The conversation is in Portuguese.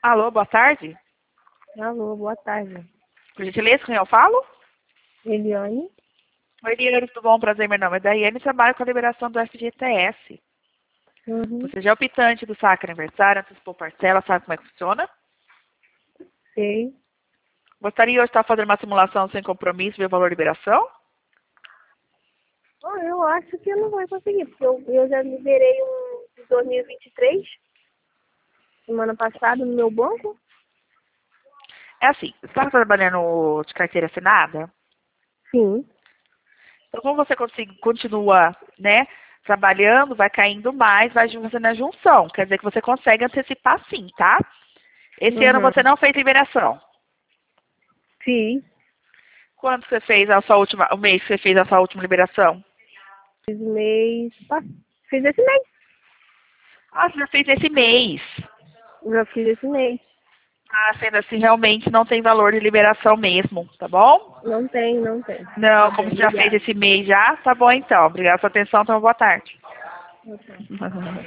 Alô, boa tarde. Alô, boa tarde. Por gentileza, com quem eu falo? Eliane? Oi, Eliane, tudo bom? Prazer, meu nome é Daiane e trabalho com a liberação do FGTS. Uhum. Você já é optante do saque aniversário, antecipou parcela, sabe como é que funciona? Sei. Gostaria hoje de estar fazendo uma simulação sem compromisso, ver o valor de liberação? Eu acho que não vai conseguir, porque eu já liberei um de 2023, semana passada, no meu banco. É assim, você está trabalhando de carteira assinada? Sim. Então, como você continua, né, trabalhando, vai caindo mais, vai fazendo a junção. Quer dizer que você consegue antecipar sim, tá? Esse ano Uhum. você não fez liberação. Fiz. Quando você fez a sua última, o mês que você fez a sua última liberação? Fiz mês. Fiz esse mês. Ah, você já fez esse mês. Já fiz esse mês. Ah, sendo assim, realmente não tem valor de liberação mesmo, tá bom? Não tem, não tem. Tá Não, bom, como você já fez obrigada. esse mês já, tá bom então. Obrigada pela sua atenção, então boa tarde. Tá bom.